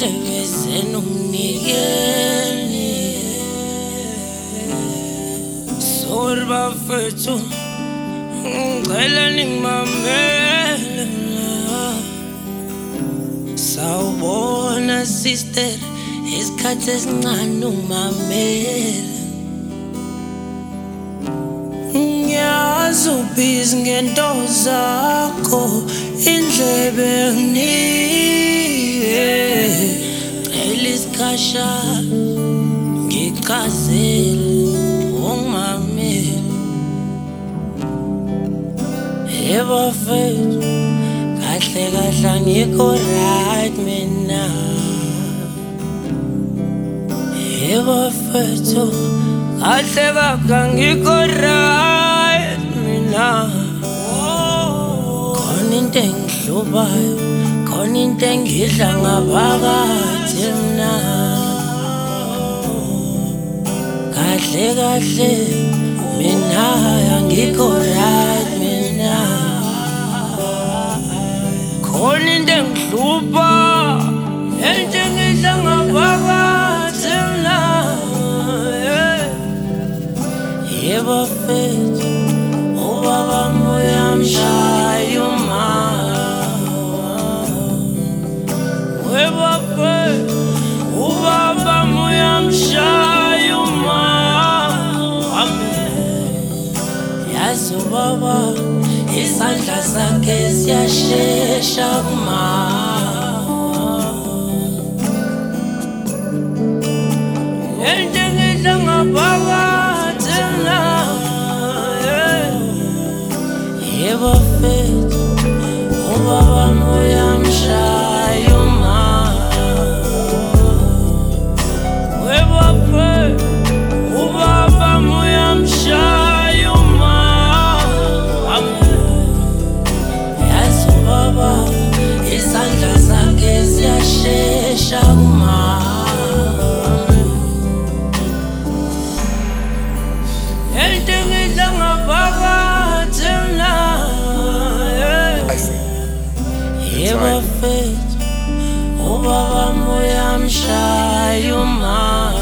indlebe zenu nginikele sorry bafethu ngicela ningimamele sawubona sister isikhathi esincane ungimamele ngiyazi ubhizi ngento zakho indlebe nginike cela isikhashana ngichazele ungimamele bafethu kahle kahle angikho right mina bafethu kahle kahle angikho right mina khona into engihlubayo khona into engidla ngaphakathi mina kahle kahle mina angikho right mina khona into engihluba into engidla ngaphakathi mina bafethu ubaba uyamshaya uma bafethu ubaba uyamshaya uma yazi ubaba isandla sakhe siyashesha kuma into engidla ngaphakathi mina bafethu ubaba uyamshaya uma bafethu ubaba uyamshaya uma yazi ubaba isandla sakhe siyashesha kuma into engidla ngaphakathi mina bafethu ubaba uyamshaya uma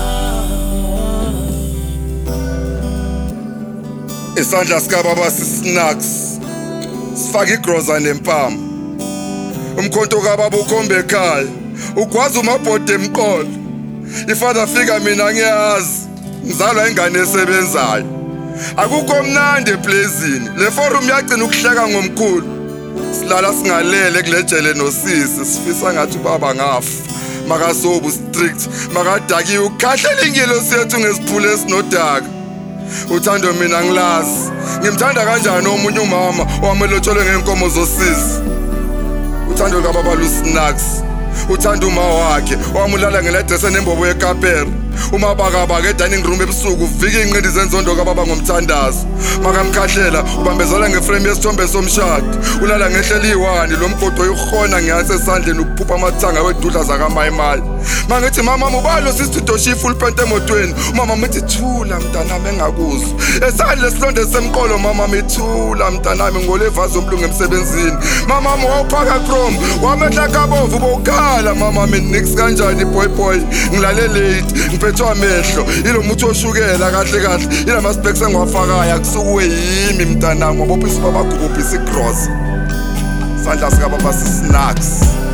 isandla sikababa sisnacks sifaka igroza nempama umkhonto kababa ukhombe ekhaya ugwaza umabhodi emqolo ifather fika mina ngiyazi ngizalwa ingane esebenzayo akukho mnandi eplazini le forum yagcina ukuhleka ngomkhulu silala singalele kulejele nosisi sifisa ngathi ubaba ngafa makasobu strict makadakiwe ukhahlela ingelosi yethu ngesiphule esinodaka uthando mina ngilazi ngimthanda kanjani omunye umama owamelotsholwe ngenkomo zosisi uthando kababa lusnacks uthanda uma wakhe owamulala ngeledrese nembobo yekapere umabakabaka edining room ebusuku uvika iy'nqindi zenzondo kababa ngomthandazo makamkhahlela ubambezela ngeframe yesithombe somshado ulala ngehleli iwani lo mgodo yokuhona ngihase esandleni ukuphupha amathanga wedudla zakamayimayi mangithi mamama ubalo sisitidosha ifull pent emotweni umama mithi thula mntanami engakuzwa esandle esilonde semqolo mama mithula mntanami ngolevazi omlungu emsebenzini mamama wawuphaka chrome wamehla kabovu bokhala mama minix kanjani boy ngilale late ngiphethe amehlo ilo muthi oshukela kahle kahle ilama specs engiwafakayo akusukuwe yimi mntanami wabophisa babagubhisa igross sandla sikababa sisnacks